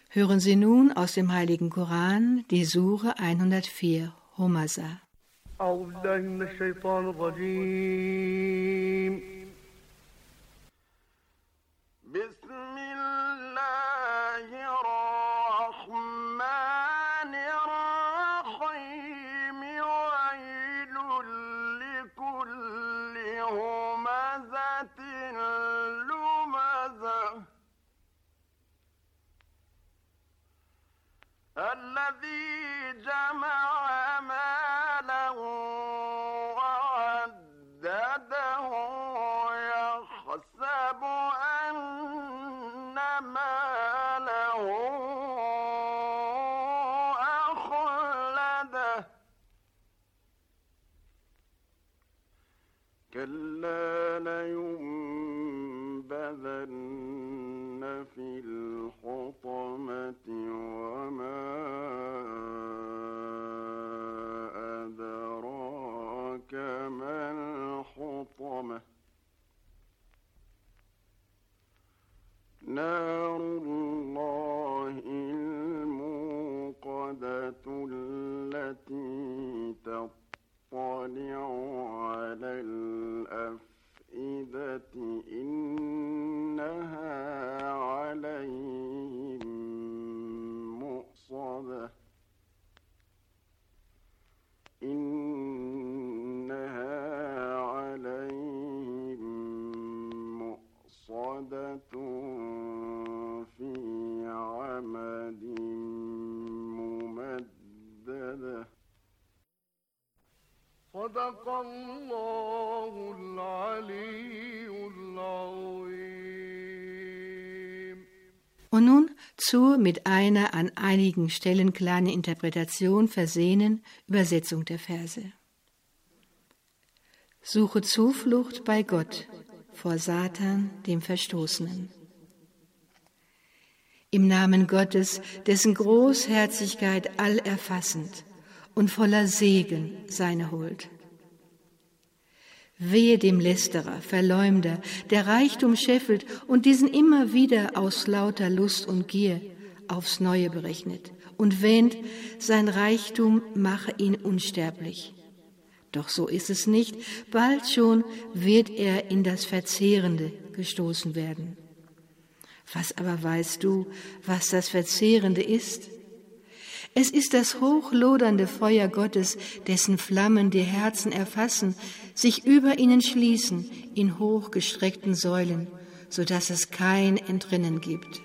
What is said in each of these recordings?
Hören Sie nun aus dem Heiligen Koran die Sure 104, Humaza. الذي جمع مالا وعدده يحسب أن ماله أخلده كلا لينبذن في الحطمة وما أدراك ما الحطمة نار الله الموقدة التي تطلع على الأفئدة إنها عليهم مؤصدة في عمد ممددة صدق الله العلي العظيم. Und nun zur mit einer an einigen Stellen kleinen Interpretation versehenen Übersetzung der Verse. Suche Zuflucht bei Gott vor Satan, dem Verstoßenen. Im Namen Gottes, dessen Großherzigkeit allerfassend und voller Segen seine Huld. Wehe dem Lästerer, Verleumder, der Reichtum scheffelt und diesen immer wieder aus lauter Lust und Gier aufs Neue berechnet und wähnt, sein Reichtum mache ihn unsterblich. Doch so ist es nicht, bald schon wird er in das Verzehrende gestoßen werden. Was aber weißt du, was das Verzehrende ist? Es ist das hochlodernde Feuer Gottes, dessen Flammen die Herzen erfassen, sich über ihnen schließen in hochgestreckten Säulen, so dass es kein Entrinnen gibt.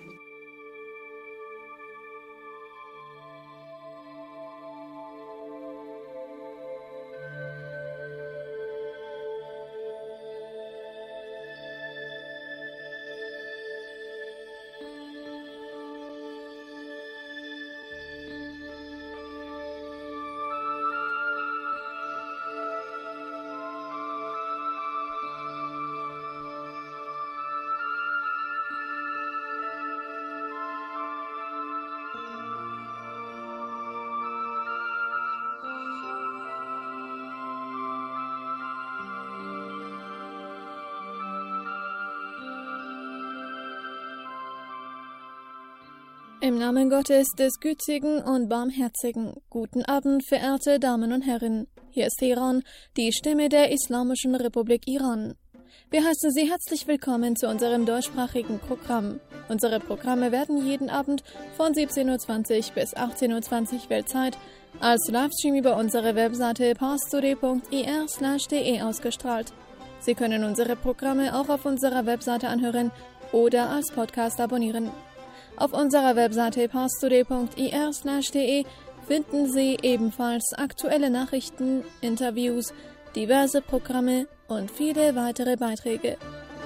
Im Namen Gottes, des Gütigen und Barmherzigen. Guten Abend, verehrte Damen und Herren. Hier ist Teheran, die Stimme der Islamischen Republik Iran. Wir heißen Sie herzlich willkommen zu unserem deutschsprachigen Programm. Unsere Programme werden jeden Abend von 17:20 bis 18:20 Weltzeit als Livestream über unsere Webseite parstoday.ir/de ausgestrahlt. Sie können unsere Programme auch auf unserer Webseite anhören oder als Podcast abonnieren. Auf unserer Webseite parstoday.ir/de finden Sie ebenfalls aktuelle Nachrichten, Interviews, diverse Programme und viele weitere Beiträge.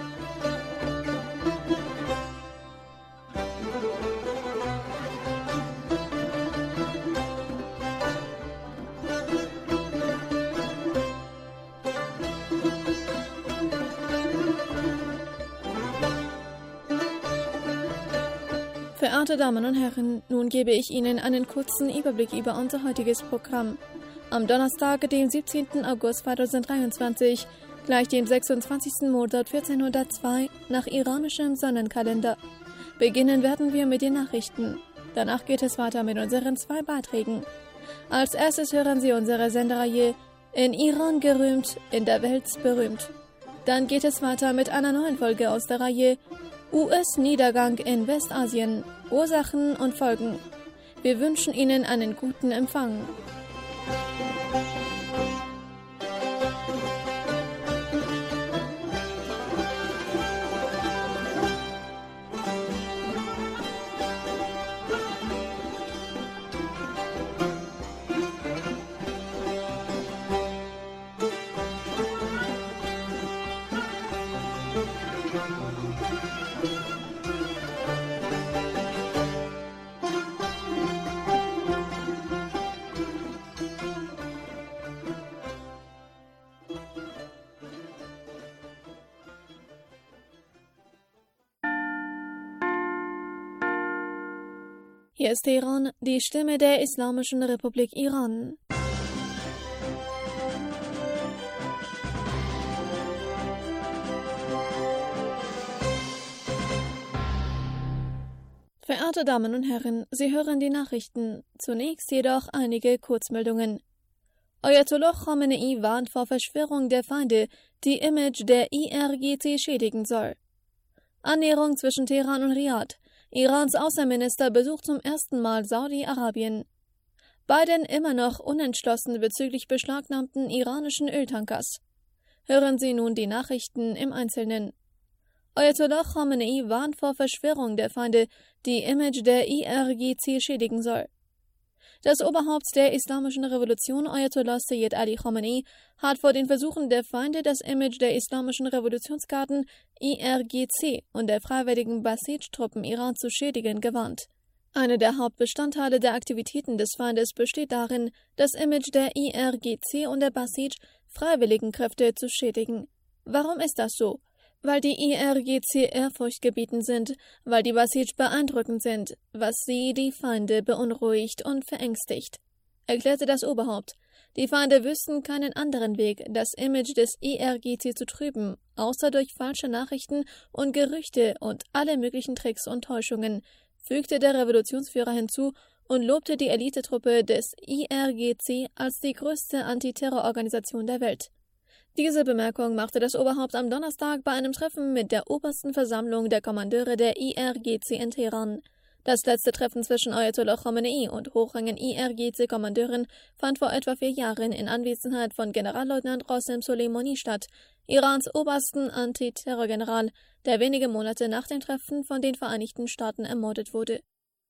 Verehrte Damen und Herren, nun gebe ich Ihnen einen kurzen Überblick über unser heutiges Programm. Am Donnerstag, dem 17. August 2023, gleich dem 26. Monat 1402 nach iranischem Sonnenkalender. Beginnen werden wir mit den Nachrichten. Danach geht es weiter mit unseren 2 Beiträgen. Als erstes hören Sie unsere Sendereihe In Iran gerühmt, in der Welt berühmt. Dann geht es weiter mit einer neuen Folge aus der Reihe US-Niedergang in Westasien, Ursachen und Folgen. Wir wünschen Ihnen einen guten Empfang. Hier ist Teheran, die Stimme der Islamischen Republik Iran. Verehrte Damen und Herren, Sie hören die Nachrichten. Zunächst jedoch einige Kurzmeldungen. Ayatollah Khamenei warnt vor Verschwörung der Feinde, die Image der IRGC schädigen soll. Annäherung zwischen Teheran und Riad. Irans Außenminister besucht zum ersten Mal Saudi-Arabien. Biden immer noch unentschlossen bezüglich beschlagnahmten iranischen Öltankers. Hören Sie nun die Nachrichten im Einzelnen. Ayatollah Khamenei warnt vor Verschwörung der Feinde, die Image der IRGC schädigen soll. Das Oberhaupt der Islamischen Revolution, Ayatollah Sayyid Ali Khamenei, hat vor den Versuchen der Feinde, das Image der Islamischen Revolutionsgarden IRGC und der freiwilligen Basij-Truppen Iran zu schädigen, gewarnt. Einer der Hauptbestandteile der Aktivitäten des Feindes besteht darin, das Image der IRGC und der Basij-Freiwilligenkräfte zu schädigen. Warum ist das so? Weil die IRGC ehrfurchtgebietend sind, weil die Basij beeindruckend sind, was sie, die Feinde, beunruhigt und verängstigt, erklärte das Oberhaupt. Die Feinde wüssten keinen anderen Weg, das Image des IRGC zu trüben, außer durch falsche Nachrichten und Gerüchte und alle möglichen Tricks und Täuschungen, fügte der Revolutionsführer hinzu und lobte die Elitetruppe des IRGC als die größte Antiterrororganisation der Welt. Diese Bemerkung machte das Oberhaupt am Donnerstag bei einem Treffen mit der obersten Versammlung der Kommandeure der IRGC in Teheran. Das letzte Treffen zwischen Ayatollah Khamenei und hochrangigen IRGC-Kommandeuren fand vor etwa 4 Jahren in Anwesenheit von Generalleutnant Qasem Soleimani statt, Irans obersten Antiterrorgeneral, der wenige Monate nach dem Treffen von den Vereinigten Staaten ermordet wurde.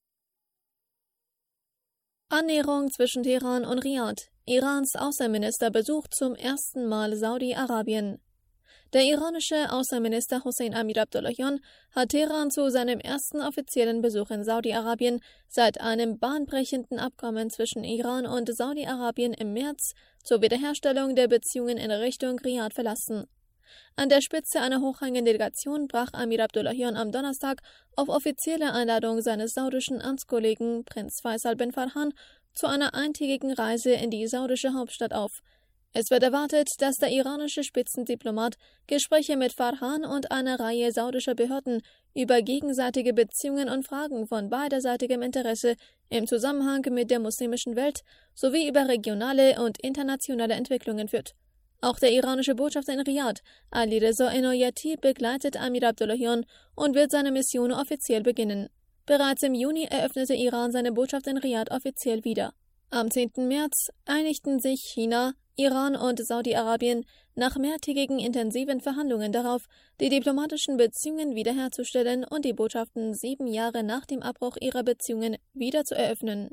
Annäherung zwischen Teheran und Riad. Irans Außenminister besucht zum ersten Mal Saudi-Arabien. Der iranische Außenminister Hossein Amir-Abdollahian hat Teheran zu seinem ersten offiziellen Besuch in Saudi-Arabien seit einem bahnbrechenden Abkommen zwischen Iran und Saudi-Arabien im März zur Wiederherstellung der Beziehungen in Richtung Riad verlassen. An der Spitze einer hochrangigen Delegation brach Amir-Abdollahian am Donnerstag auf offizielle Einladung seines saudischen Amtskollegen Prinz Faisal bin Farhan zu einer eintägigen Reise in die saudische Hauptstadt auf. Es wird erwartet, dass der iranische Spitzendiplomat Gespräche mit Farhan und einer Reihe saudischer Behörden über gegenseitige Beziehungen und Fragen von beiderseitigem Interesse im Zusammenhang mit der muslimischen Welt sowie über regionale und internationale Entwicklungen führt. Auch der iranische Botschafter in Riad, Ali Reza Enoyati, begleitet Amir-Abdollahian und wird seine Mission offiziell beginnen. Bereits im Juni eröffnete Iran seine Botschaft in Riad offiziell wieder. Am 10. März einigten sich China, Iran und Saudi-Arabien nach mehrtägigen intensiven Verhandlungen darauf, die diplomatischen Beziehungen wiederherzustellen und die Botschaften 7 Jahre nach dem Abbruch ihrer Beziehungen wieder zu eröffnen.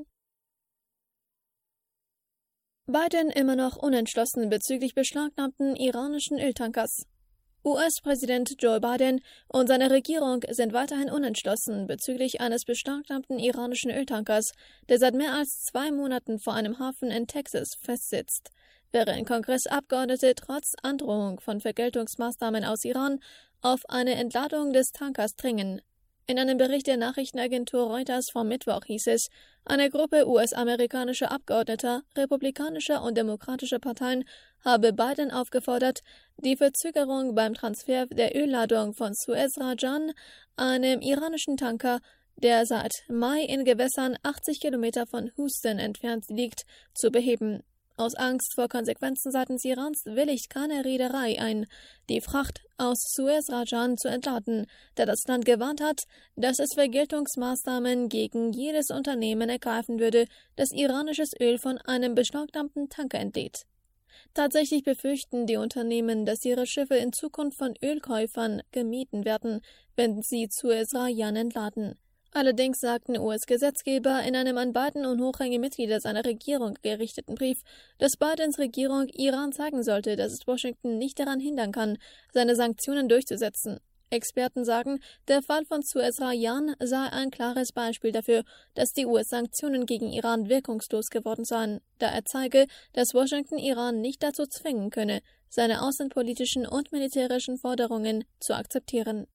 Biden immer noch unentschlossen bezüglich beschlagnahmten iranischen Öltankers. US-Präsident Joe Biden und seine Regierung sind weiterhin unentschlossen bezüglich eines beschlagnahmten iranischen Öltankers, der seit mehr als 2 Monaten vor einem Hafen in Texas festsitzt, während Kongressabgeordnete trotz Androhung von Vergeltungsmaßnahmen aus Iran auf eine Entladung des Tankers dringen. In einem Bericht der Nachrichtenagentur Reuters vom Mittwoch hieß es, eine Gruppe US-amerikanischer Abgeordneter republikanischer und demokratischer Parteien habe Biden aufgefordert, die Verzögerung beim Transfer der Ölladung von Suez Rajan, einem iranischen Tanker, der seit Mai in Gewässern 80 Kilometer von Houston entfernt liegt, zu beheben. Aus Angst vor Konsequenzen seitens Irans willigt keine Reederei ein, die Fracht aus Suez-Rajan zu entladen, da das Land gewarnt hat, dass es Vergeltungsmaßnahmen gegen jedes Unternehmen ergreifen würde, das iranisches Öl von einem beschlagnahmten Tanker entlädt. Tatsächlich befürchten die Unternehmen, dass ihre Schiffe in Zukunft von Ölkäufern gemieden werden, wenn sie Suez-Rajan entladen. Allerdings sagten US-Gesetzgeber in einem an Biden und hochrangige Mitglieder seiner Regierung gerichteten Brief, dass Bidens Regierung Iran zeigen sollte, dass es Washington nicht daran hindern kann, seine Sanktionen durchzusetzen. Experten sagen, der Fall von Suez-Rajan sei ein klares Beispiel dafür, dass die US-Sanktionen gegen Iran wirkungslos geworden seien, da er zeige, dass Washington Iran nicht dazu zwingen könne, seine außenpolitischen und militärischen Forderungen zu akzeptieren.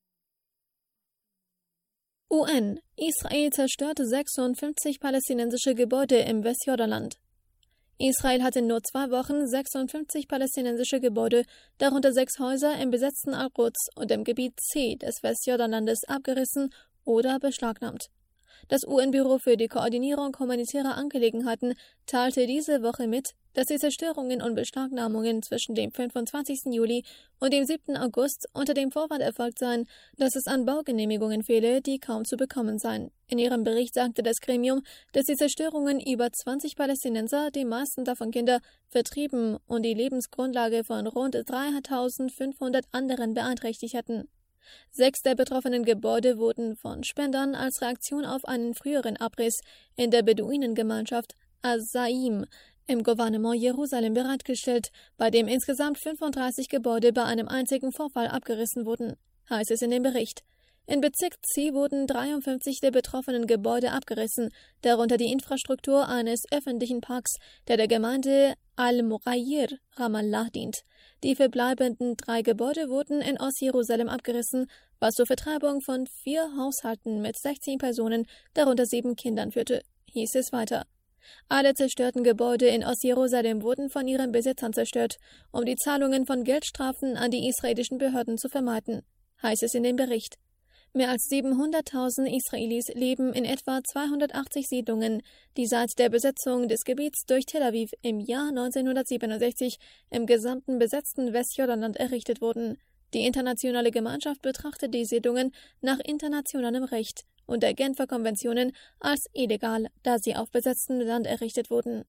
UN: Israel zerstörte 56 palästinensische Gebäude im Westjordanland. Israel hat in nur 2 Wochen 56 palästinensische Gebäude, darunter 6 Häuser im besetzten Al-Quds und im Gebiet C des Westjordanlandes, abgerissen oder beschlagnahmt. Das UN-Büro für die Koordinierung humanitärer Angelegenheiten teilte diese Woche mit, dass die Zerstörungen und Beschlagnahmungen zwischen dem 25. Juli und dem 7. August unter dem Vorwand erfolgt seien, dass es an Baugenehmigungen fehle, die kaum zu bekommen seien. In ihrem Bericht sagte das Gremium, dass die Zerstörungen über 20 Palästinenser, die meisten davon Kinder, vertrieben und die Lebensgrundlage von rund 3.500 anderen beeinträchtigt hätten. 6 der betroffenen Gebäude wurden von Spendern als Reaktion auf einen früheren Abriss in der Beduinengemeinschaft Az-Zaim im Gouvernement Jerusalem bereitgestellt, bei dem insgesamt 35 Gebäude bei einem einzigen Vorfall abgerissen wurden, heißt es in dem Bericht. In Bezirk C wurden 53 der betroffenen Gebäude abgerissen, darunter die Infrastruktur eines öffentlichen Parks, der Gemeinde Al-Mughayyir Ramallah dient. Die verbleibenden 3 Gebäude wurden in Ostjerusalem abgerissen, was zur Vertreibung von 4 Haushalten mit 16 Personen, darunter 7 Kindern führte, hieß es weiter. Alle zerstörten Gebäude in Ostjerusalem wurden von ihren Besitzern zerstört, um die Zahlungen von Geldstrafen an die israelischen Behörden zu vermeiden, heißt es in dem Bericht. Mehr als 700.000 Israelis leben in etwa 280 Siedlungen, die seit der Besetzung des Gebiets durch Tel Aviv im Jahr 1967 im gesamten besetzten Westjordanland errichtet wurden. Die internationale Gemeinschaft betrachtet die Siedlungen nach internationalem Recht und der Genfer Konventionen als illegal, da sie auf besetztem Land errichtet wurden.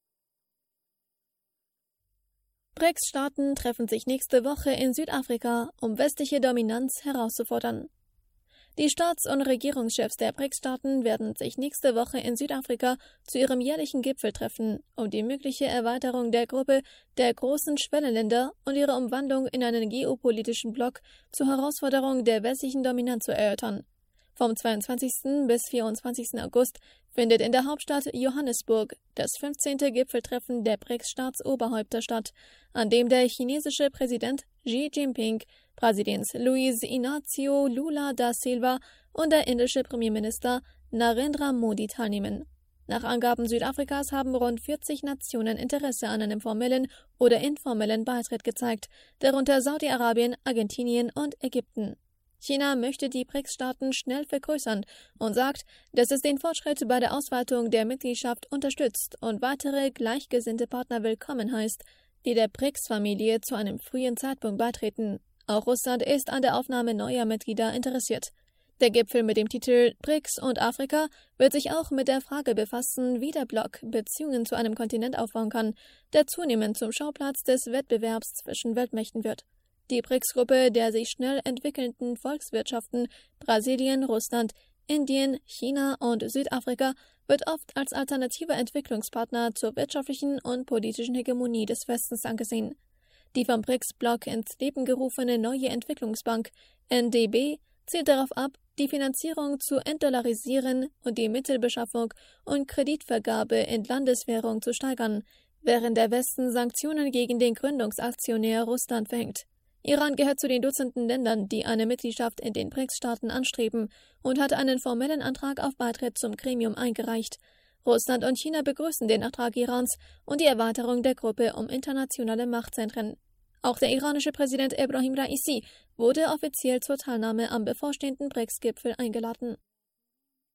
BRICS-Staaten treffen sich nächste Woche in Südafrika, um westliche Dominanz herauszufordern. Die Staats- und Regierungschefs der BRICS-Staaten werden sich nächste Woche in Südafrika zu ihrem jährlichen Gipfel treffen, um die mögliche Erweiterung der Gruppe der großen Schwellenländer und ihre Umwandlung in einen geopolitischen Block zur Herausforderung der westlichen Dominanz zu erörtern. Vom 22. bis 24. August findet in der Hauptstadt Johannesburg das 15. Gipfeltreffen der BRICS-Staatsoberhäupter statt, an dem der chinesische Präsident Xi Jinping, Brasiliens Luiz Inácio Lula da Silva und der indische Premierminister Narendra Modi teilnehmen. Nach Angaben Südafrikas haben rund 40 Nationen Interesse an einem formellen oder informellen Beitritt gezeigt, darunter Saudi-Arabien, Argentinien und Ägypten. China möchte die BRICS-Staaten schnell vergrößern und sagt, dass es den Fortschritt bei der Ausweitung der Mitgliedschaft unterstützt und weitere gleichgesinnte Partner willkommen heißt, die der BRICS-Familie zu einem frühen Zeitpunkt beitreten. Auch Russland ist an der Aufnahme neuer Mitglieder interessiert. Der Gipfel mit dem Titel BRICS und Afrika wird sich auch mit der Frage befassen, wie der Block Beziehungen zu einem Kontinent aufbauen kann, der zunehmend zum Schauplatz des Wettbewerbs zwischen Weltmächten wird. Die BRICS-Gruppe der sich schnell entwickelnden Volkswirtschaften Brasilien, Russland, Indien, China und Südafrika wird oft als alternativer Entwicklungspartner zur wirtschaftlichen und politischen Hegemonie des Westens angesehen. Die vom BRICS-Block ins Leben gerufene neue Entwicklungsbank NDB zielt darauf ab, die Finanzierung zu entdollarisieren und die Mittelbeschaffung und Kreditvergabe in Landeswährung zu steigern, während der Westen Sanktionen gegen den Gründungsaktionär Russland verhängt. Iran gehört zu den Dutzenden Ländern, die eine Mitgliedschaft in den BRICS-Staaten anstreben und hat einen formellen Antrag auf Beitritt zum Gremium eingereicht. Russland und China begrüßen den Antrag Irans und die Erweiterung der Gruppe um internationale Machtzentren. Auch der iranische Präsident Ebrahim Raisi wurde offiziell zur Teilnahme am bevorstehenden BRICS-Gipfel eingeladen.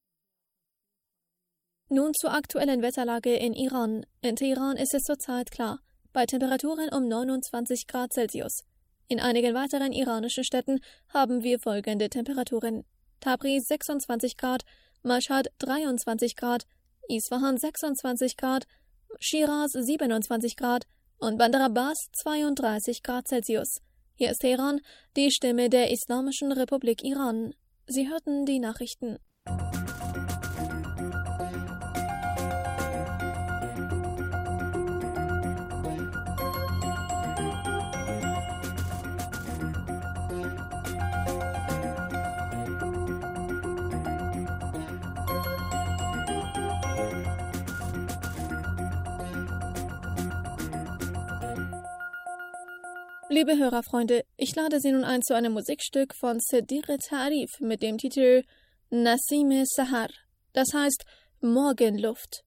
Nun zur aktuellen Wetterlage in Iran. In Teheran ist es zurzeit klar, bei Temperaturen um 29 Grad Celsius. In einigen weiteren iranischen Städten haben wir folgende Temperaturen: Tabriz 26 Grad, Mashhad 23 Grad, Isfahan 26 Grad, Shiraz 27 Grad und Bandar Abbas 32 Grad Celsius. Hier ist Teheran, die Stimme der Islamischen Republik Iran. Sie hörten die Nachrichten. Liebe Hörerfreunde, ich lade Sie nun ein zu einem Musikstück von Sedir Tarif mit dem Titel Nasim Sahar, das heißt Morgenluft.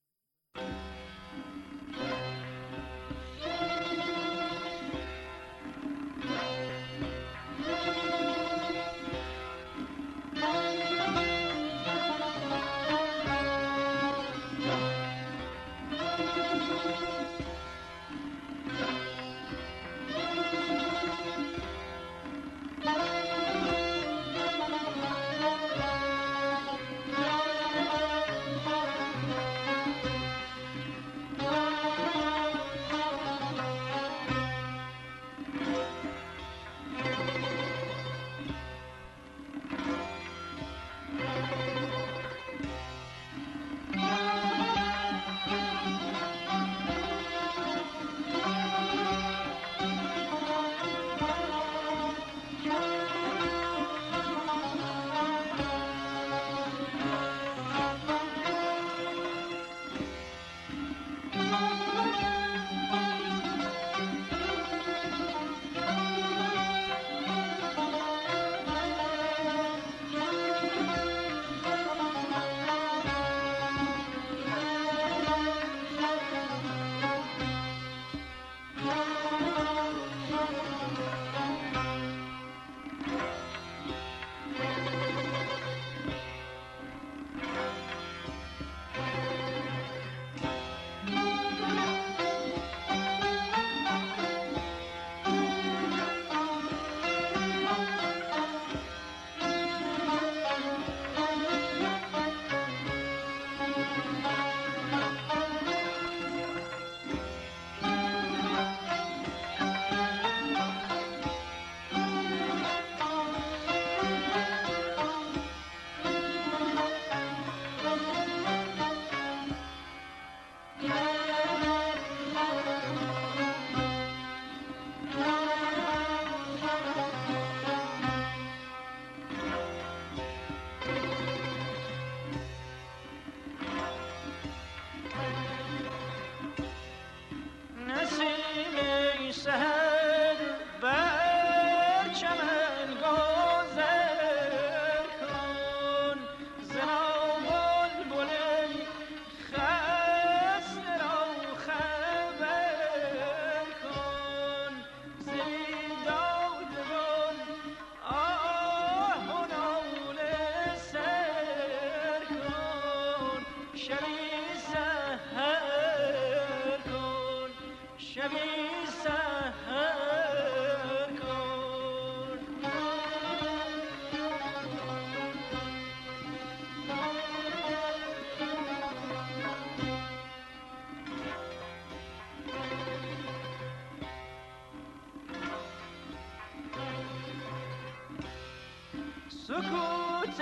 سکوت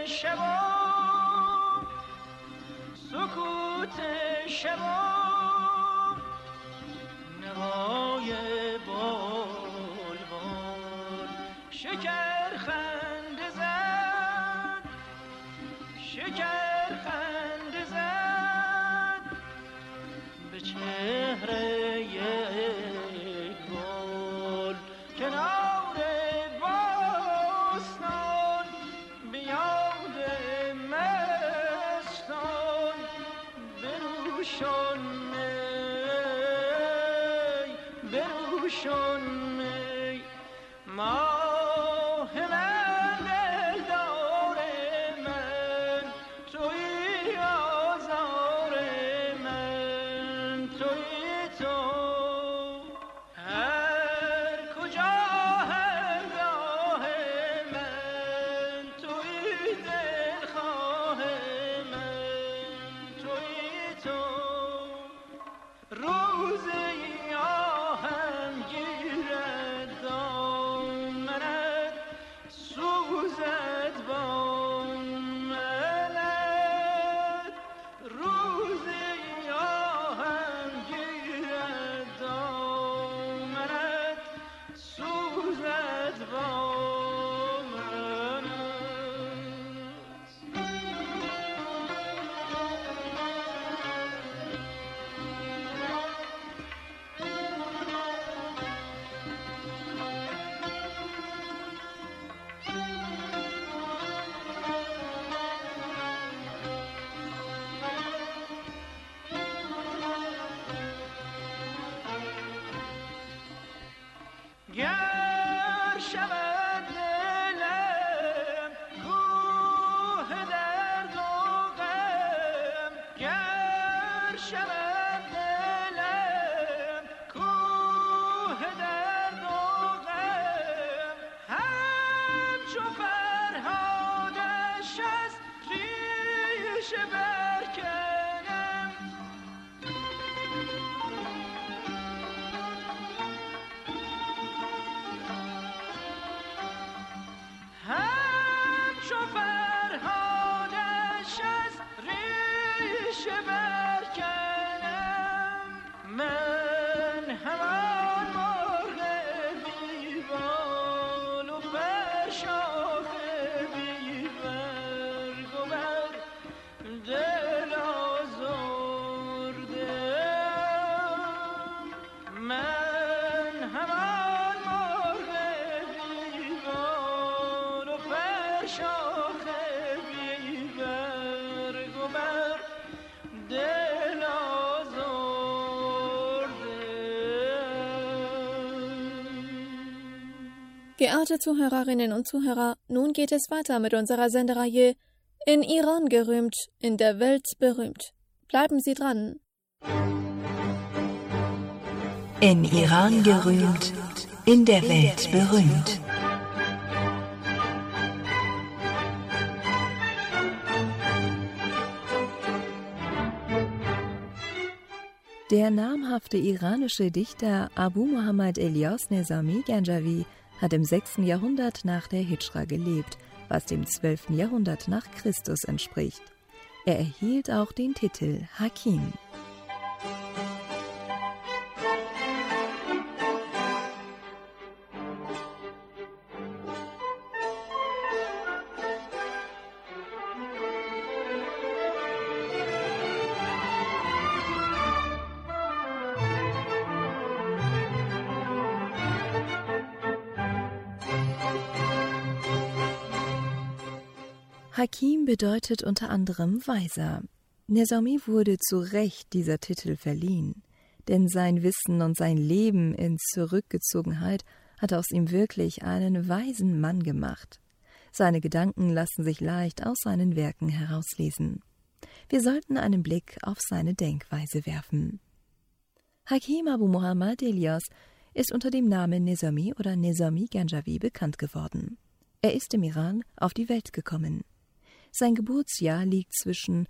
شبا نوای بلبل شکر خنده زد به چهره یک گل کنار باستان به یاد مستان بروشان می ماه من دلدار من تویی آزاد گر شود دلم کوه درد و غم گر شود دلم کوه درد و غم همچو فرهادش از ریشه برکنم همچو فرهادش از ریشه برکنم من همان مرغ بیبال و بر شاخ بیبرگ و بر دل آزردم من همان مرغ بیبال و بر شاخ بیبرگ و بر دل آزردم. Geehrte Zuhörerinnen und Zuhörer, nun geht es weiter mit unserer Sendereihe In Iran gerühmt, in der Welt berühmt. Bleiben Sie dran. In Iran gerühmt, in der Welt berühmt. Der namhafte iranische Dichter Abu Muhammad Elias Nezami Ganjavi hat im 6. Jahrhundert nach der Hidschra gelebt, was dem 12. Jahrhundert nach Christus entspricht. Er erhielt auch den Titel Hakim. Hakim bedeutet unter anderem Weiser. Nezami wurde zu Recht dieser Titel verliehen, denn sein Wissen und sein Leben in Zurückgezogenheit hat aus ihm wirklich einen weisen Mann gemacht. Seine Gedanken lassen sich leicht aus seinen Werken herauslesen. Wir sollten einen Blick auf seine Denkweise werfen. Hakim Abu Muhammad Elias ist unter dem Namen Nezami oder Nezami Ganjavi bekannt geworden. Er ist im Iran auf die Welt gekommen. Sein Geburtsjahr liegt zwischen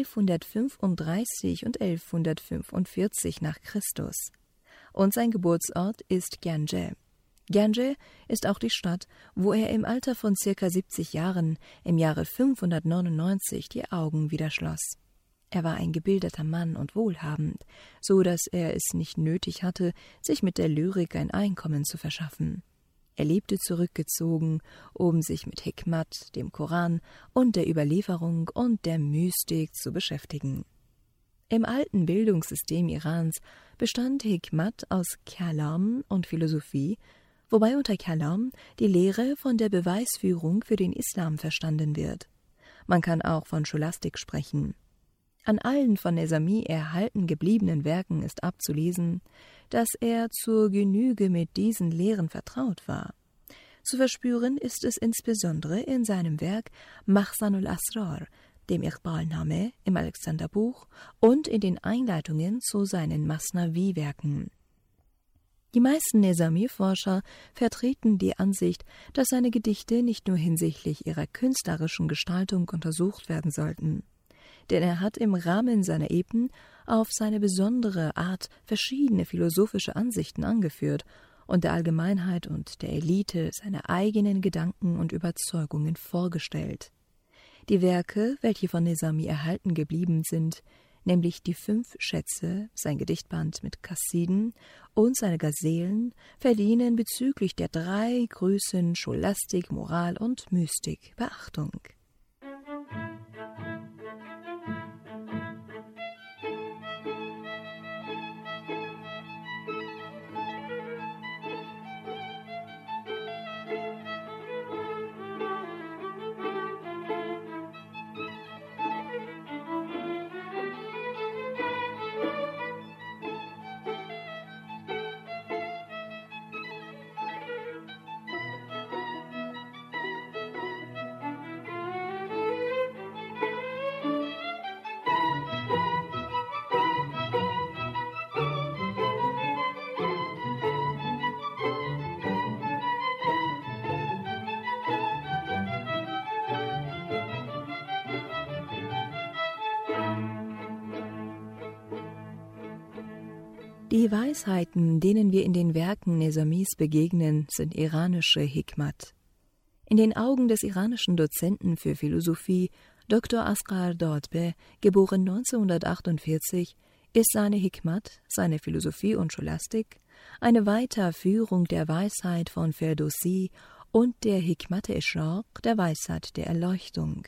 1135 und 1145 nach Christus. Und sein Geburtsort ist Ganje. Ganje ist auch die Stadt, wo er im Alter von ca. 70 Jahren im Jahre 599 die Augen wieder schloss. Er war ein gebildeter Mann und wohlhabend, so dass er es nicht nötig hatte, sich mit der Lyrik ein Einkommen zu verschaffen. Er lebte zurückgezogen, um sich mit Hikmat, dem Koran und der Überlieferung und der Mystik zu beschäftigen. Im alten Bildungssystem Irans bestand Hikmat aus Kalam und Philosophie, wobei unter Kalam die Lehre von der Beweisführung für den Islam verstanden wird. Man kann auch von Scholastik sprechen. An allen von Nezami erhalten gebliebenen Werken ist abzulesen, dass er zur Genüge mit diesen Lehren vertraut war. Zu verspüren ist es insbesondere in seinem Werk Mahsanul Asrar, dem Iqbal-Name im Alexanderbuch und in den Einleitungen zu seinen Masnavi-Werken. Die meisten Nezami-Forscher vertreten die Ansicht, dass seine Gedichte nicht nur hinsichtlich ihrer künstlerischen Gestaltung untersucht werden sollten. Denn er hat im Rahmen seiner Epen auf seine besondere Art verschiedene philosophische Ansichten angeführt und der Allgemeinheit und der Elite seine eigenen Gedanken und Überzeugungen vorgestellt. Die Werke, welche von Nezami erhalten geblieben sind, nämlich die 5 Schätze, sein Gedichtband mit Kassiden und seine Gazelen, verdienen bezüglich der 3 Größen Scholastik, Moral und Mystik Beachtung. Die Weisheiten, denen wir in den Werken Nezamis begegnen, sind iranische Hikmat. In den Augen des iranischen Dozenten für Philosophie, Dr. Asghar Dadbeh, geboren 1948, ist seine Hikmat, seine Philosophie und Scholastik, eine Weiterführung der Weisheit von Ferdowsi und der Hikmat-e-Ishraq, der Weisheit der Erleuchtung.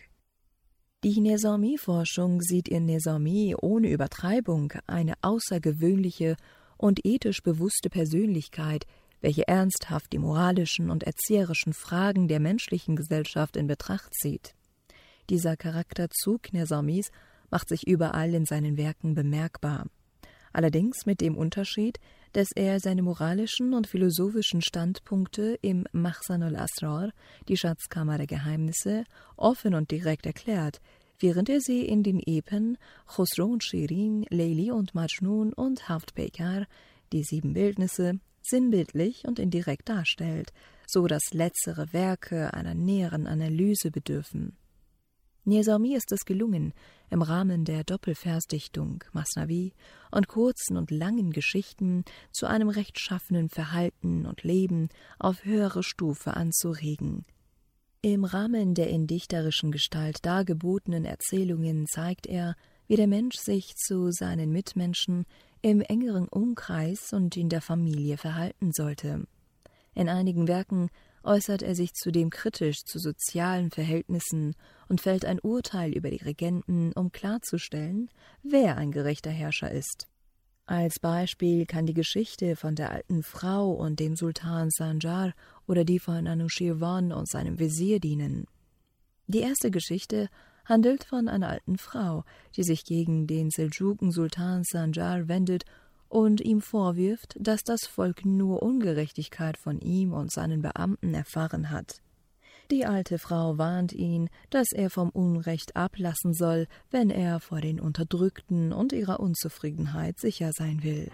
Die Nezami-Forschung sieht in Nezami ohne Übertreibung eine außergewöhnliche und ethisch bewusste Persönlichkeit, welche ernsthaft die moralischen und erzieherischen Fragen der menschlichen Gesellschaft in Betracht zieht. Dieser Charakterzug Nezamis macht sich überall in seinen Werken bemerkbar. Allerdings mit dem Unterschied, dass er seine moralischen und philosophischen Standpunkte im Makhzan al-Asrar, die Schatzkammer der Geheimnisse, offen und direkt erklärt, während er sie in den Epen Khosrow und Shirin, Leili und Majnun und Haft Peykar, die 7 Bildnisse, sinnbildlich und indirekt darstellt, so dass letztere Werke einer näheren Analyse bedürfen. Nezami ist es gelungen, im Rahmen der Doppelversdichtung, Masnavi, und kurzen und langen Geschichten zu einem rechtschaffenen Verhalten und Leben auf höhere Stufe anzuregen. Im Rahmen der in dichterischen Gestalt dargebotenen Erzählungen zeigt er, wie der Mensch sich zu seinen Mitmenschen im engeren Umkreis und in der Familie verhalten sollte. In einigen Werken äußert er sich zudem kritisch zu sozialen Verhältnissen und fällt ein Urteil über die Regenten, um klarzustellen, wer ein gerechter Herrscher ist. Als Beispiel kann die Geschichte von der alten Frau und dem Sultan Sanjar oder die von Anushirwan und seinem Wesir dienen. Die erste Geschichte handelt von einer alten Frau, die sich gegen den Seldschuken-Sultan Sanjar wendet und ihm vorwirft, dass das Volk nur Ungerechtigkeit von ihm und seinen Beamten erfahren hat. Die alte Frau warnt ihn, dass er vom Unrecht ablassen soll, wenn er vor den Unterdrückten und ihrer Unzufriedenheit sicher sein will.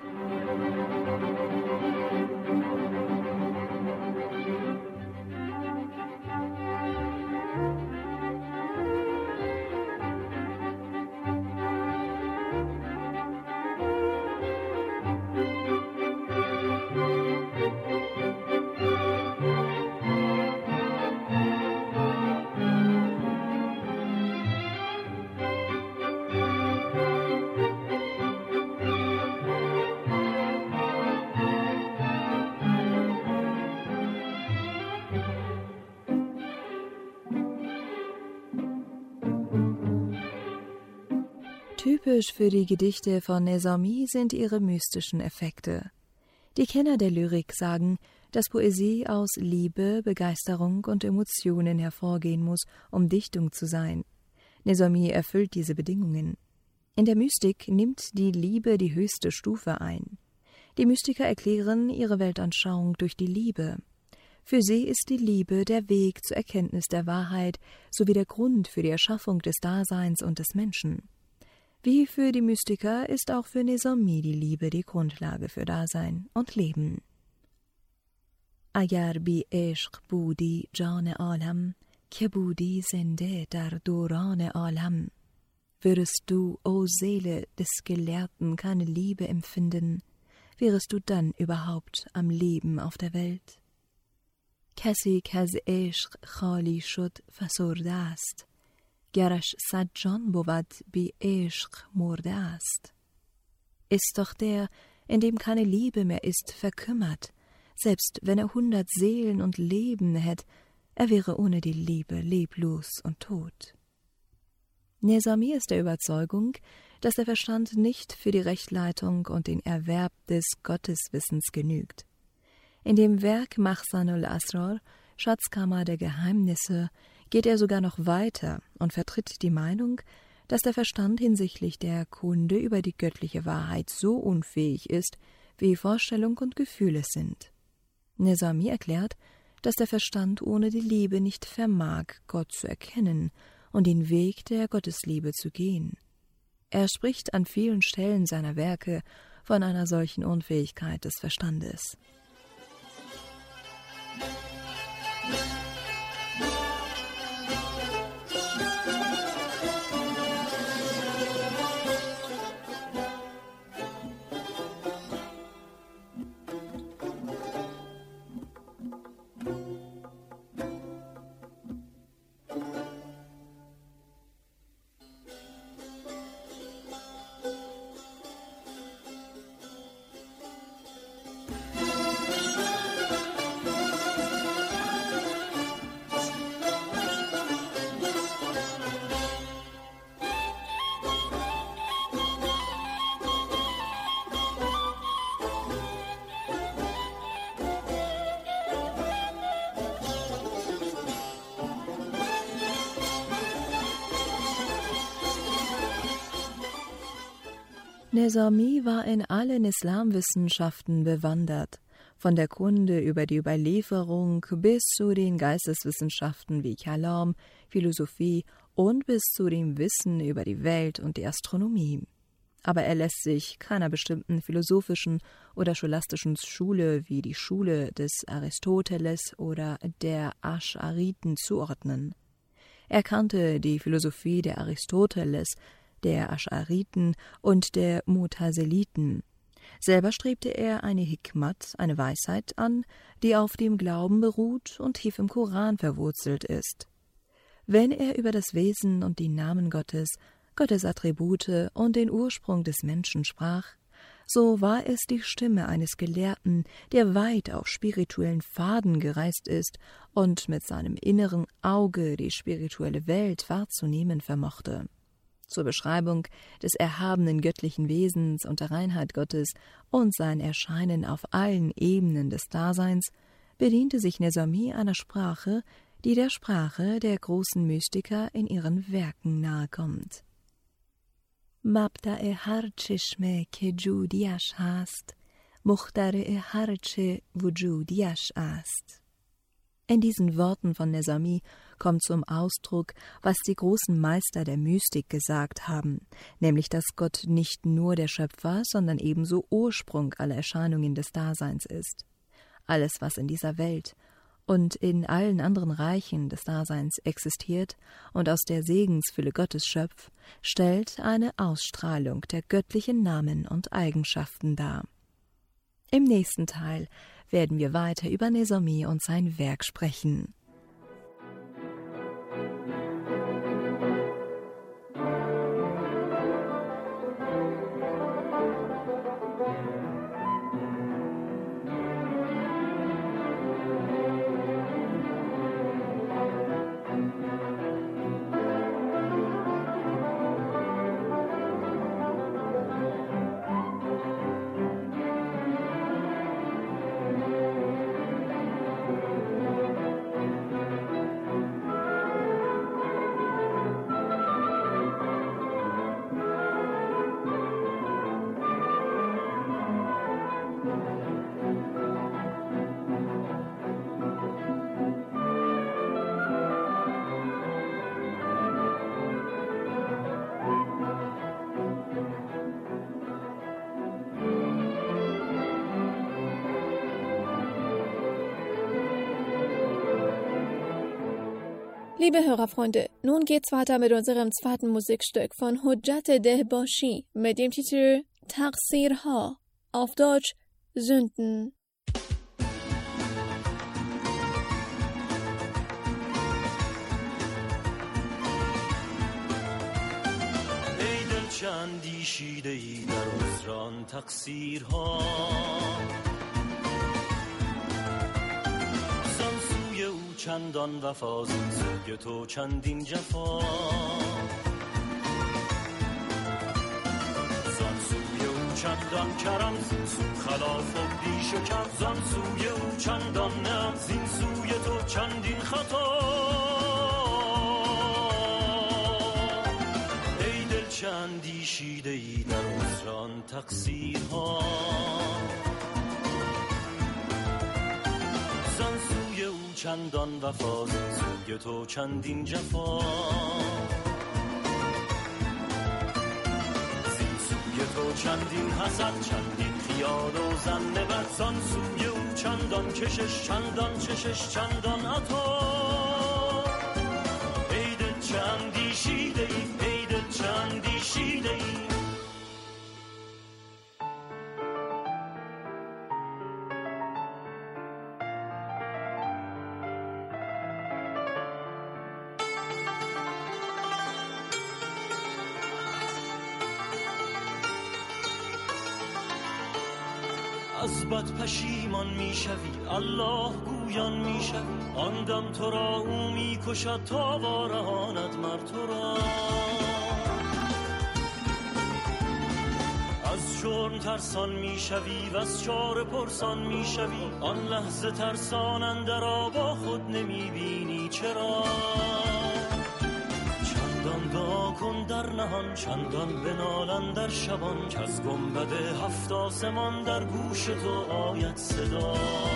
Typisch für die Gedichte von Nezami sind ihre mystischen Effekte. Die Kenner der Lyrik sagen, dass Poesie aus Liebe, Begeisterung und Emotionen hervorgehen muss, um Dichtung zu sein. Nezami erfüllt diese Bedingungen. In der Mystik nimmt die Liebe die höchste Stufe ein. Die Mystiker erklären ihre Weltanschauung durch die Liebe. Für sie ist die Liebe der Weg zur Erkenntnis der Wahrheit sowie der Grund für die Erschaffung des Daseins und des Menschen. Wie für die Mystiker ist auch für Nezami die Liebe die Grundlage für Dasein und Leben. Agar bi ishq budi jan alam, ke budi zinde dar doran alam. Würdest du, o Seele des Gelehrten, keine Liebe empfinden, wärest du dann überhaupt am Leben auf der Welt? Kasi kaz ishq khali shud fasurde ast. Gerash sad jan bod bi ishq murde ast. Ist doch der, in dem keine Liebe mehr ist, verkümmert. Selbst wenn er 100 Seelen und Leben hätt, er wäre ohne die Liebe leblos und tot. Nezami ist der Überzeugung, dass der Verstand nicht für die Rechtleitung und den Erwerb des Gotteswissens genügt. In dem Werk Makhzan al-Asrar, Schatzkammer der Geheimnisse, geht er sogar noch weiter und vertritt die Meinung, dass der Verstand hinsichtlich der Kunde über die göttliche Wahrheit so unfähig ist, wie Vorstellung und Gefühl es sind. Nezami erklärt, dass der Verstand ohne die Liebe nicht vermag, Gott zu erkennen und den Weg der Gottesliebe zu gehen. Er spricht an vielen Stellen seiner Werke von einer solchen Unfähigkeit des Verstandes. Nezami war in allen Islamwissenschaften bewandert, von der Kunde über die Überlieferung bis zu den Geisteswissenschaften wie Kalam, Philosophie und bis zu dem Wissen über die Welt und die Astronomie. Aber er lässt sich keiner bestimmten philosophischen oder scholastischen Schule wie die Schule des Aristoteles oder der Asch'ariten zuordnen. Er kannte die Philosophie der Aristoteles, der Asch'ariten und der Mu'taziliten. Selber strebte er eine Hikmat, eine Weisheit an, die auf dem Glauben beruht und tief im Koran verwurzelt ist. Wenn er über das Wesen und die Namen Gottes, Gottes Attribute und den Ursprung des Menschen sprach, so war es die Stimme eines Gelehrten, der weit auf spirituellen Pfaden gereist ist und mit seinem inneren Auge die spirituelle Welt wahrzunehmen vermochte. Zur Beschreibung des erhabenen göttlichen Wesens und der Reinheit Gottes und sein Erscheinen auf allen Ebenen des Daseins bediente sich Nezami einer Sprache, die der Sprache der großen Mystiker in ihren Werken nahekommt. مبدأ هر چشمه که جودیش هست مخترع هر چه وجودیش است. In diesen Worten von Nezami kommt zum Ausdruck, was die großen Meister der Mystik gesagt haben, nämlich dass Gott nicht nur der Schöpfer, sondern ebenso Ursprung aller Erscheinungen des Daseins ist. Alles, was in dieser Welt und in allen anderen Reichen des Daseins existiert und aus der Segensfülle Gottes schöpft, stellt eine Ausstrahlung der göttlichen Namen und Eigenschaften dar. Im nächsten Teil werden wir weiter über Nezami und sein Werk sprechen. Liebe Hörerfreunde, nun geht's weiter mit unserem zweiten Musikstück von Hujjat Dehbashi mit dem Titel Taqsirha, auf Deutsch Sünden. ای دل چه اندیشیده‌ای در عذران تقصیرها چندان وفا سوی تو چندین جفا زان سوی او چندان کرم زین سو خلاف و بیش و کم زان سوی او چندان نعم زین سوی تو چندین خطا ای دل چه اندیشیده‌ای در عذران تقصیرها چندان وفا سوی تو چندین جفا زین سوی تو چندین حسد چندین خیال و ظن بد زان سوی او چندان کشش چندان چشش چندان عطا ای دل چه اندیشیده‌ای ای دل چه اندیشیده‌ای از بد پشیمان میشوی الله گویان میشوی آن دم تو را او میکشد تا وارهاند مر تو را از جرم ترسان میشوی و از چاره پرسان میشوی آن لحظه ترسان اندرا با خود نمیبینی چرا چندان داغ کن در نهان، چندان بنالن در شبان که از گنبد هفت آسمان در گوش تو آید صدا.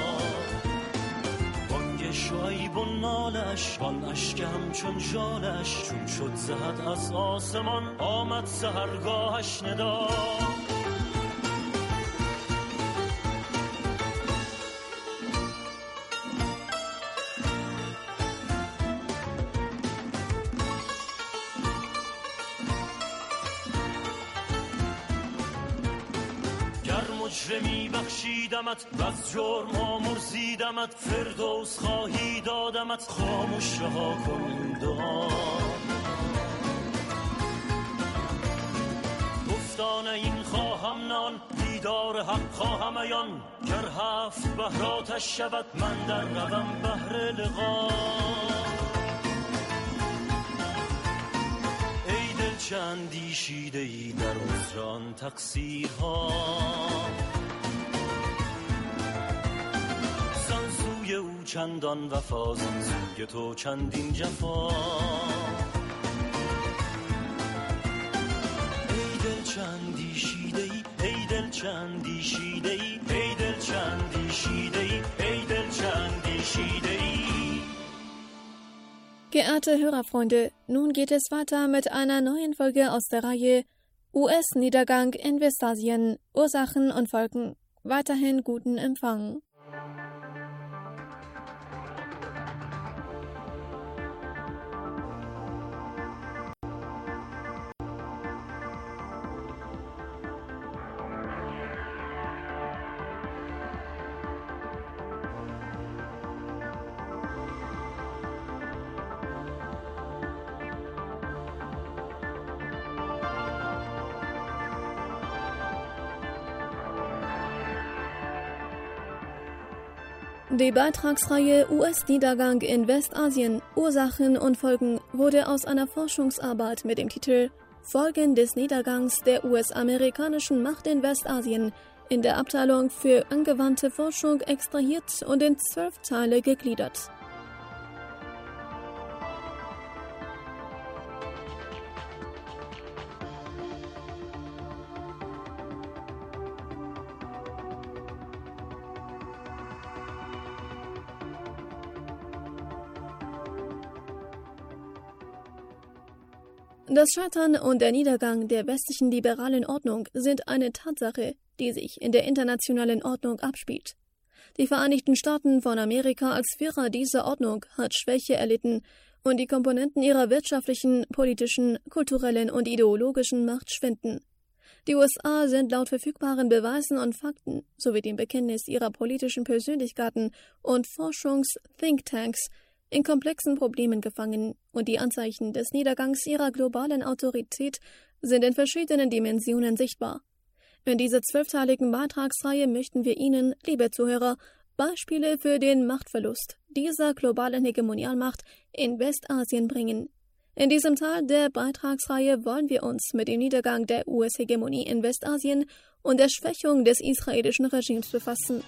بانگ شعیب و نالش، آن اشک همچون ژالش، چون شد زهد از آسمان آمد سحرگاهش ندا. مجرمی بخشیدمت و از جرم ها مرزیدمت، فردوس خواهی دادمت، خاموش رها کن این دعا. گفتا نه این خواهم نان، دیدار حق خواهم عیان، گر هفت بحر آتش شود من در روم بحر لقا. ای دل چه اندیشیده ای در عذر آن تقصیرها، او چندان وفا، سوی تو چندین جفا. ای دل چندی شیده ای، ای دل چندی شیده ای، ای دل چندی شیده ای، ای دل چندی شیده ای. Geehrte Hörerfreunde, nun geht es weiter mit einer neuen Folge aus der Reihe US-Niedergang in Westasien, Ursachen und Folgen. Weiterhin guten Empfang. Die Beitragsreihe US-Niedergang in Westasien, Ursachen und Folgen wurde aus einer Forschungsarbeit mit dem Titel Folgen des Niedergangs der US-amerikanischen Macht in Westasien in der Abteilung für angewandte Forschung extrahiert und in 12 Teile gegliedert. Das Scheitern und der Niedergang der westlichen liberalen Ordnung sind eine Tatsache, die sich in der internationalen Ordnung abspielt. Die Vereinigten Staaten von Amerika als Führer dieser Ordnung hat Schwäche erlitten und die Komponenten ihrer wirtschaftlichen, politischen, kulturellen und ideologischen Macht schwinden. Die USA sind laut verfügbaren Beweisen und Fakten sowie dem Bekenntnis ihrer politischen Persönlichkeiten und Forschungs-Thinktanks in komplexen Problemen gefangen und die Anzeichen des Niedergangs ihrer globalen Autorität sind in verschiedenen Dimensionen sichtbar. In dieser 12-teiligen Beitragsreihe möchten wir Ihnen, liebe Zuhörer, Beispiele für den Machtverlust dieser globalen Hegemonialmacht in Westasien bringen. In diesem Teil der Beitragsreihe wollen wir uns mit dem Niedergang der US-Hegemonie in Westasien und der Schwächung des israelischen Regimes befassen.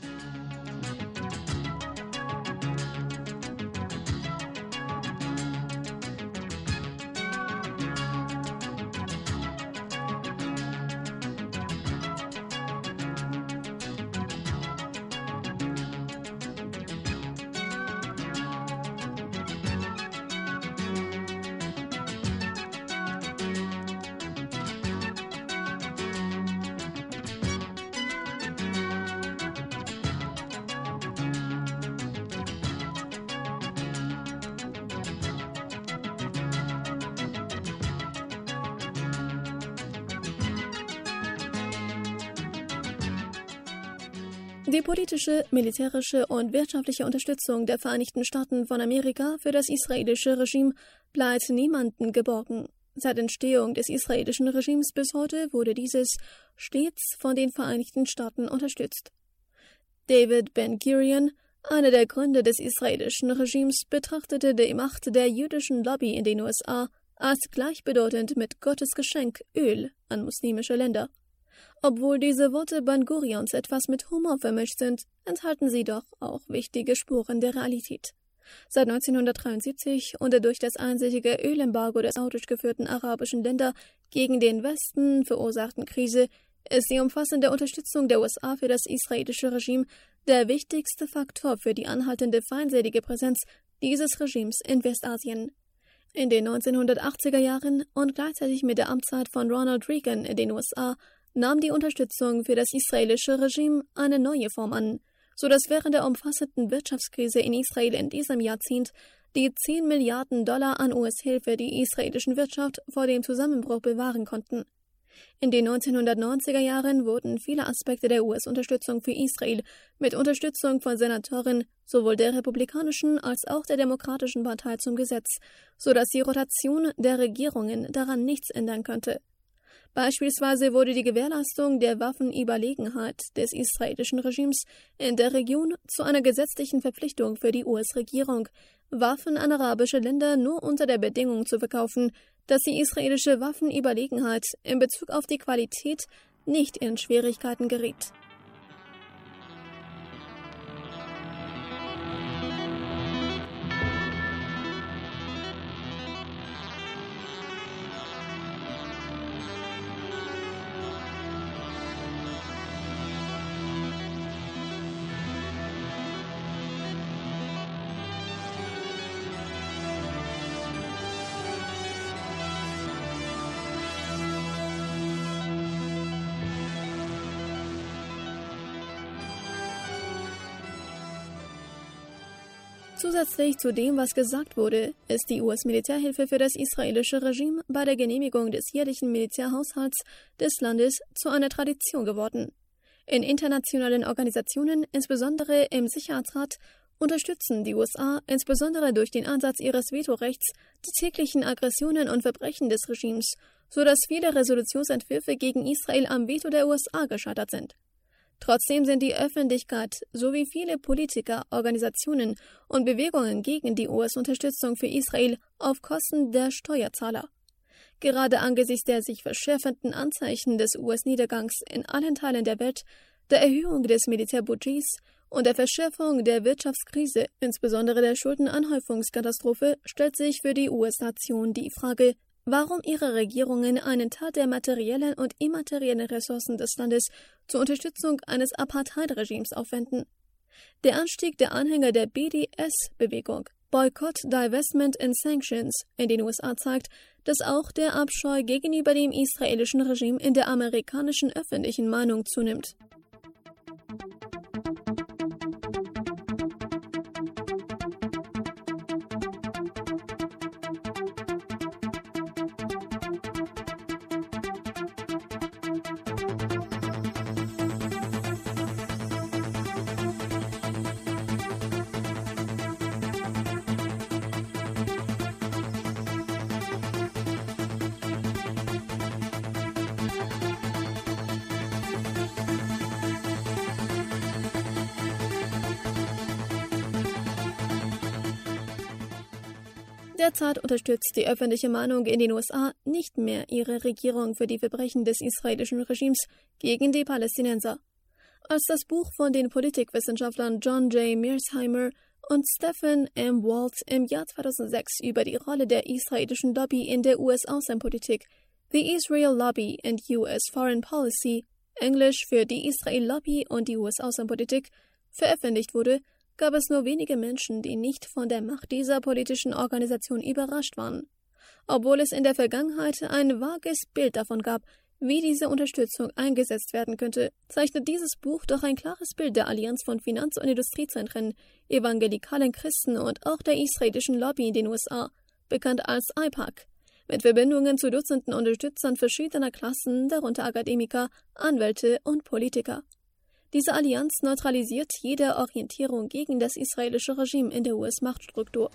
Die politische, militärische und wirtschaftliche Unterstützung der Vereinigten Staaten von Amerika für das israelische Regime bleibt niemandem geborgen. Seit Entstehung des israelischen Regimes bis heute wurde dieses stets von den Vereinigten Staaten unterstützt. David Ben-Gurion, einer der Gründer des israelischen Regimes, betrachtete die Macht der jüdischen Lobby in den USA als gleichbedeutend mit Gottes Geschenk Öl an muslimische Länder. Obwohl diese Worte Ben-Gurions etwas mit Humor vermischt sind, enthalten sie doch auch wichtige Spuren der Realität. Seit 1973 und der durch das einseitige Ölembargo der saudisch geführten arabischen Länder gegen den Westen verursachten Krise ist die umfassende Unterstützung der USA für das israelische Regime der wichtigste Faktor für die anhaltende feindselige Präsenz dieses Regimes in Westasien. In den 1980er Jahren und gleichzeitig mit der Amtszeit von Ronald Reagan in den USA nahm die Unterstützung für das israelische Regime eine neue Form an, sodass während der umfassenden Wirtschaftskrise in Israel in diesem Jahrzehnt die 10 Milliarden Dollar an US-Hilfe die israelischen Wirtschaft vor dem Zusammenbruch bewahren konnten. In den 1990er Jahren wurden viele Aspekte der US-Unterstützung für Israel mit Unterstützung von Senatoren sowohl der Republikanischen als auch der Demokratischen Partei zum Gesetz, sodass die Rotation der Regierungen daran nichts ändern könnte. Beispielsweise wurde die Gewährleistung der Waffenüberlegenheit des israelischen Regimes in der Region zu einer gesetzlichen Verpflichtung für die US-Regierung, Waffen an arabische Länder nur unter der Bedingung zu verkaufen, dass die israelische Waffenüberlegenheit in Bezug auf die Qualität nicht in Schwierigkeiten geriet. Zusätzlich zu dem, was gesagt wurde, ist die US-Militärhilfe für das israelische Regime bei der Genehmigung des jährlichen Militärhaushalts des Landes zu einer Tradition geworden. In internationalen Organisationen, insbesondere im Sicherheitsrat, unterstützen die USA, insbesondere durch den Einsatz ihres Vetorechts, die täglichen Aggressionen und Verbrechen des Regimes, sodass viele Resolutionsentwürfe gegen Israel am Veto der USA gescheitert sind. Trotzdem sind die Öffentlichkeit sowie viele Politiker, Organisationen und Bewegungen gegen die US-Unterstützung für Israel auf Kosten der Steuerzahler. Gerade angesichts der sich verschärfenden Anzeichen des US-Niedergangs in allen Teilen der Welt, der Erhöhung des Militärbudgets und der Verschärfung der Wirtschaftskrise, insbesondere der Schuldenanhäufungskatastrophe, stellt sich für die US-Nation die Frage, warum ihre Regierungen einen Teil der materiellen und immateriellen Ressourcen des Landes zur Unterstützung eines Apartheid-Regimes aufwenden. Der Anstieg der Anhänger der BDS-Bewegung, Boycott, Divestment and Sanctions, in den USA zeigt, dass auch der Abscheu gegenüber dem israelischen Regime in der amerikanischen öffentlichen Meinung zunimmt. Derzeit unterstützt die öffentliche Meinung in den USA nicht mehr ihre Regierung für die Verbrechen des israelischen Regimes gegen die Palästinenser. Als das Buch von den Politikwissenschaftlern John J. Mearsheimer und Stephen M. Walt im Jahr 2006 über die Rolle der israelischen Lobby in der US-Außenpolitik, The Israel Lobby and US Foreign Policy, Englisch für die Israel-Lobby und die US-Außenpolitik, veröffentlicht wurde, gab es nur wenige Menschen, die nicht von der Macht dieser politischen Organisation überrascht waren. Obwohl es in der Vergangenheit ein vages Bild davon gab, wie diese Unterstützung eingesetzt werden könnte, zeichnet dieses Buch doch ein klares Bild der Allianz von Finanz- und Industriezentren, evangelikalen Christen und auch der israelischen Lobby in den USA, bekannt als AIPAC, mit Verbindungen zu Dutzenden Unterstützern verschiedener Klassen, darunter Akademiker, Anwälte und Politiker. Diese Allianz neutralisiert jede Orientierung gegen das israelische Regime in der US-Machtstruktur.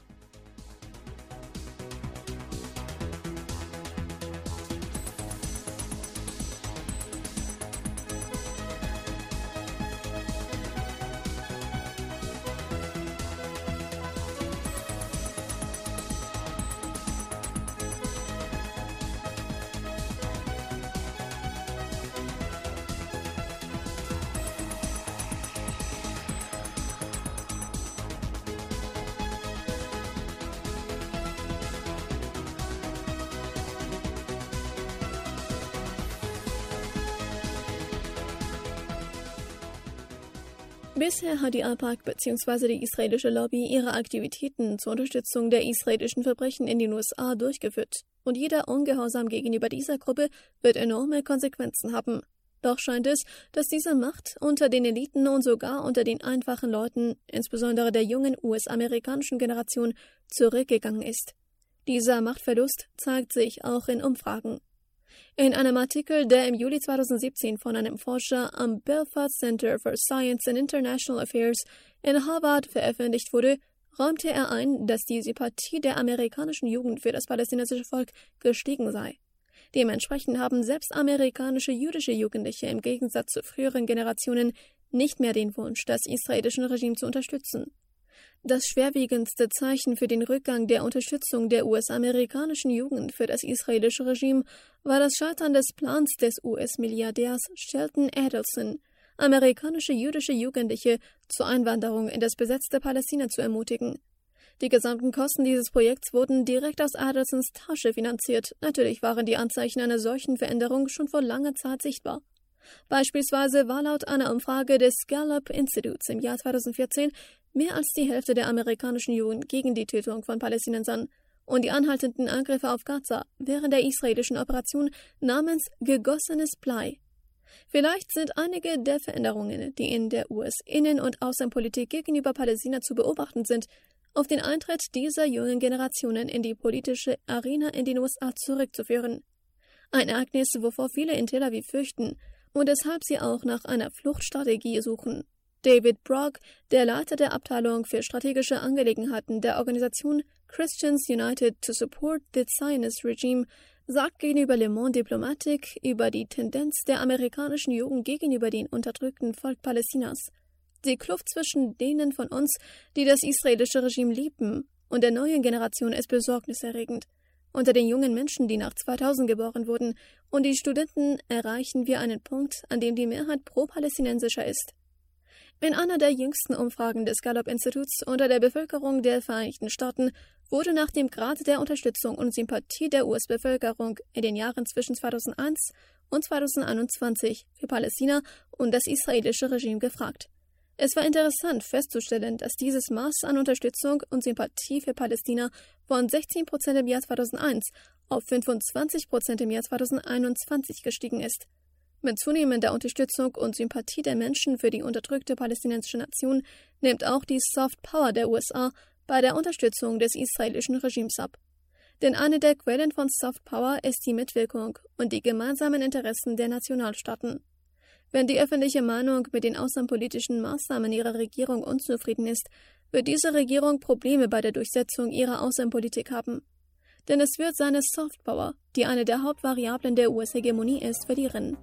Bisher hat die AIPAC bzw. die israelische Lobby ihre Aktivitäten zur Unterstützung der israelischen Verbrechen in den USA durchgeführt. Und jeder Ungehorsam gegenüber dieser Gruppe wird enorme Konsequenzen haben. Doch scheint es, dass diese Macht unter den Eliten und sogar unter den einfachen Leuten, insbesondere der jungen US-amerikanischen Generation, zurückgegangen ist. Dieser Machtverlust zeigt sich auch in Umfragen. In einem Artikel, der im Juli 2017 von einem Forscher am Belfast Center for Science and International Affairs in Harvard veröffentlicht wurde, räumte er ein, dass die Sympathie der amerikanischen Jugend für das palästinensische Volk gestiegen sei. Dementsprechend haben selbst amerikanische jüdische Jugendliche im Gegensatz zu früheren Generationen nicht mehr den Wunsch, das israelische Regime zu unterstützen. Das schwerwiegendste Zeichen für den Rückgang der Unterstützung der US-amerikanischen Jugend für das israelische Regime war das Scheitern des Plans des US-Milliardärs Shelton Adelson, amerikanische jüdische Jugendliche zur Einwanderung in das besetzte Palästina zu ermutigen. Die gesamten Kosten dieses Projekts wurden direkt aus Adelsons Tasche finanziert. Natürlich waren die Anzeichen einer solchen Veränderung schon vor langer Zeit sichtbar. Beispielsweise war laut einer Umfrage des Gallup Instituts im Jahr 2014 mehr als die Hälfte der amerikanischen Jugend gegen die Tötung von Palästinensern und die anhaltenden Angriffe auf Gaza während der israelischen Operation namens gegossenes Blei. Vielleicht sind einige der Veränderungen, die in der US-Innen- und Außenpolitik gegenüber Palästina zu beobachten sind, auf den Eintritt dieser jungen Generationen in die politische Arena in den USA zurückzuführen. Ein Ereignis, wovor viele in Tel Aviv fürchten und deshalb sie auch nach einer Fluchtstrategie suchen. David Brogg, der Leiter der Abteilung für strategische Angelegenheiten der Organisation Christians United to Support the Zionist Regime, sagt gegenüber Le Monde Diplomatique über die Tendenz der amerikanischen Jugend gegenüber dem unterdrückten Volk Palästinas. Die Kluft zwischen denen von uns, die das israelische Regime lieben, und der neuen Generation ist besorgniserregend. Unter den jungen Menschen, die nach 2000 geboren wurden, und die Studenten erreichen wir einen Punkt, an dem die Mehrheit pro-palästinensischer ist. In einer der jüngsten Umfragen des Gallup-Instituts unter der Bevölkerung der Vereinigten Staaten wurde nach dem Grad der Unterstützung und Sympathie der US-Bevölkerung in den Jahren zwischen 2001 und 2021 für Palästina und das israelische Regime gefragt. Es war interessant festzustellen, dass dieses Maß an Unterstützung und Sympathie für Palästina von 16% im Jahr 2001 auf 25% im Jahr 2021 gestiegen ist. Mit zunehmender Unterstützung und Sympathie der Menschen für die unterdrückte palästinensische Nation nimmt auch die Soft Power der USA bei der Unterstützung des israelischen Regimes ab. Denn eine der Quellen von Soft Power ist die Mitwirkung und die gemeinsamen Interessen der Nationalstaaten. Wenn die öffentliche Meinung mit den außenpolitischen Maßnahmen ihrer Regierung unzufrieden ist, wird diese Regierung Probleme bei der Durchsetzung ihrer Außenpolitik haben. Denn es wird seine Soft Power, die eine der Hauptvariablen der US-Hegemonie ist, verlieren.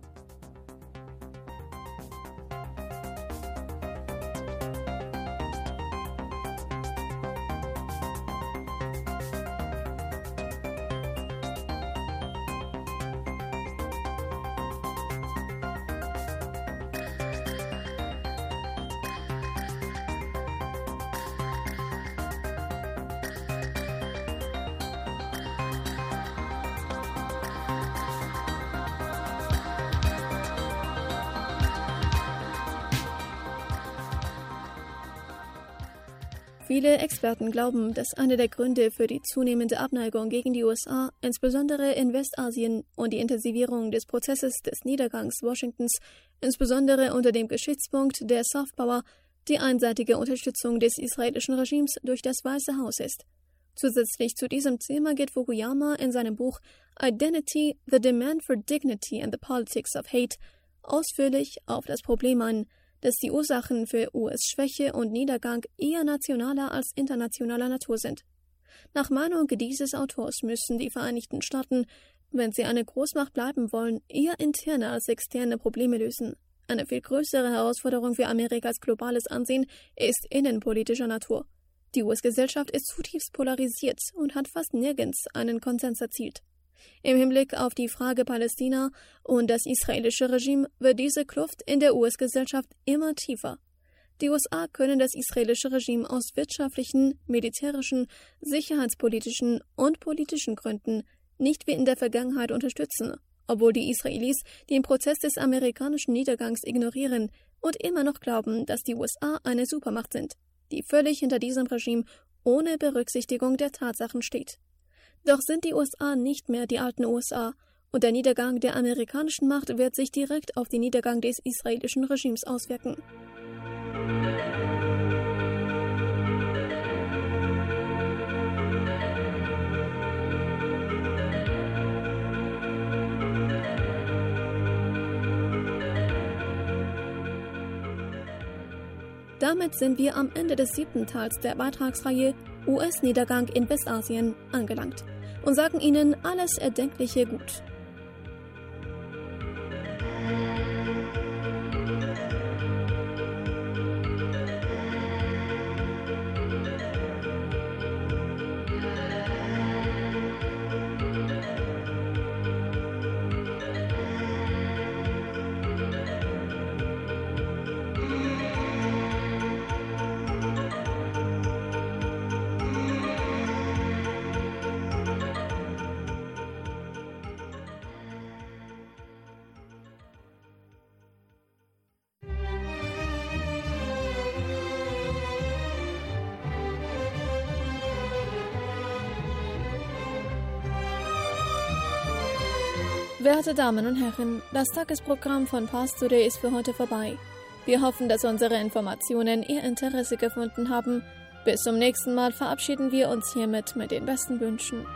Viele Experten glauben, dass einer der Gründe für die zunehmende Abneigung gegen die USA, insbesondere in Westasien, und die Intensivierung des Prozesses des Niedergangs Washingtons, insbesondere unter dem Gesichtspunkt der Soft Power, die einseitige Unterstützung des israelischen Regimes durch das Weiße Haus ist. Zusätzlich zu diesem Thema geht Fukuyama in seinem Buch Identity, the Demand for Dignity and the Politics of Hate ausführlich auf das Problem ein, dass die Ursachen für US-Schwäche und Niedergang eher nationaler als internationaler Natur sind. Nach Meinung dieses Autors müssen die Vereinigten Staaten, wenn sie eine Großmacht bleiben wollen, eher interne als externe Probleme lösen. Eine viel größere Herausforderung für Amerikas globales Ansehen ist innenpolitischer Natur. Die US-Gesellschaft ist zutiefst polarisiert und hat fast nirgends einen Konsens erzielt. Im Hinblick auf die Frage Palästina und das israelische Regime wird diese Kluft in der US-Gesellschaft immer tiefer. Die USA können das israelische Regime aus wirtschaftlichen, militärischen, sicherheitspolitischen und politischen Gründen nicht wie in der Vergangenheit unterstützen obwohl die Israelis den Prozess des amerikanischen Niedergangs ignorieren und immer noch glauben, dass die USA eine Supermacht sind, die völlig hinter diesem Regime ohne Berücksichtigung der Tatsachen steht. Doch sind die USA nicht mehr die alten USA, und der Niedergang der amerikanischen Macht wird sich direkt auf den Niedergang des israelischen Regimes auswirken. Damit sind wir am Ende des 7. Teils der Beitragsreihe US-Niedergang in Westasien angelangt und sagen Ihnen alles Erdenkliche gut. Werte Damen und Herren, das Tagesprogramm von Pars Today ist für heute vorbei. Wir hoffen, dass unsere Informationen Ihr Interesse gefunden haben. Bis zum nächsten Mal verabschieden wir uns hiermit mit den besten Wünschen.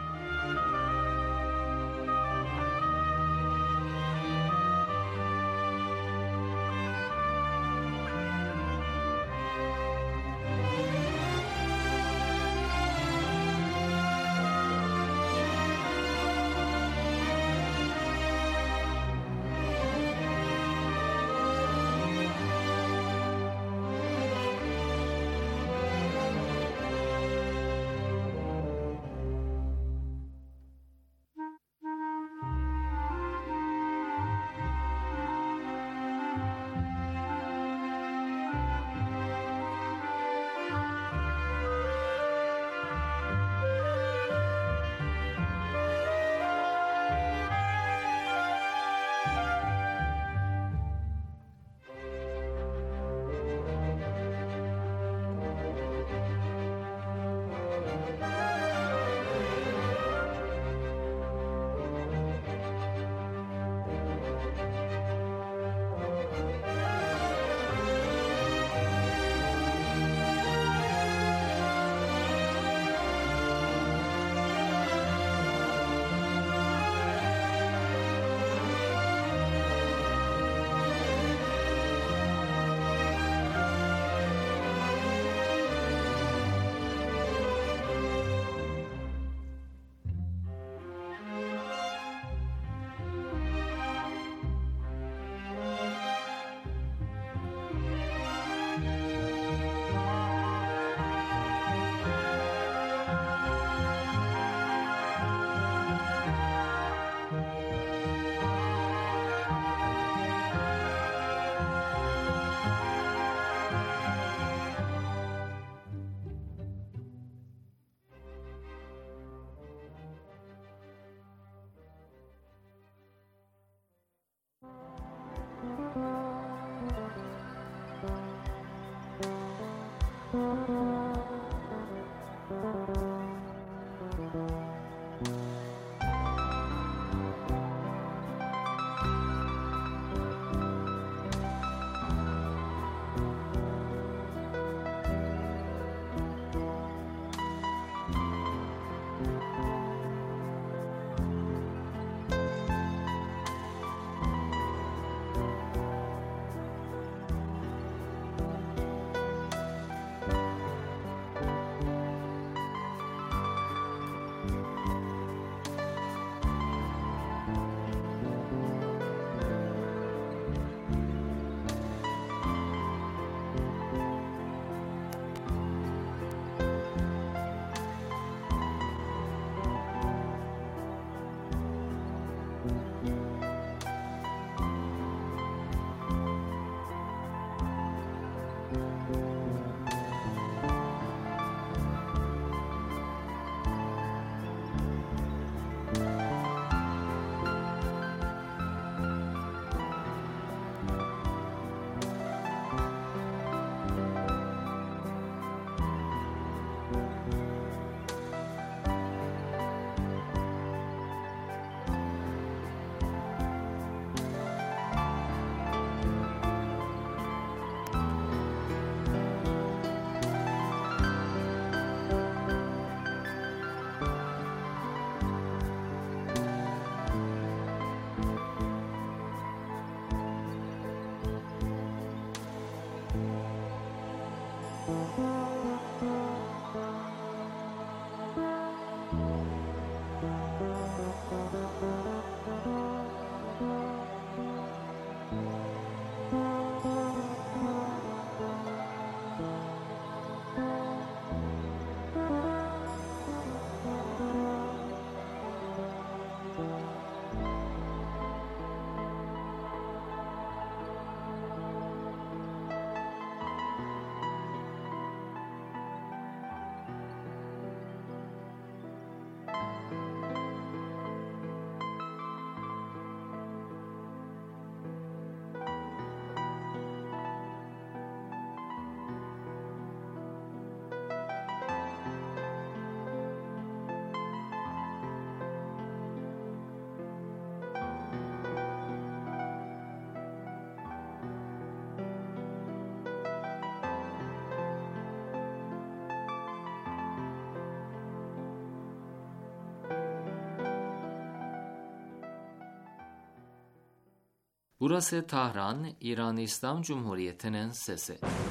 Burası Tahran, İran İslam Cumhuriyeti'nin sesi.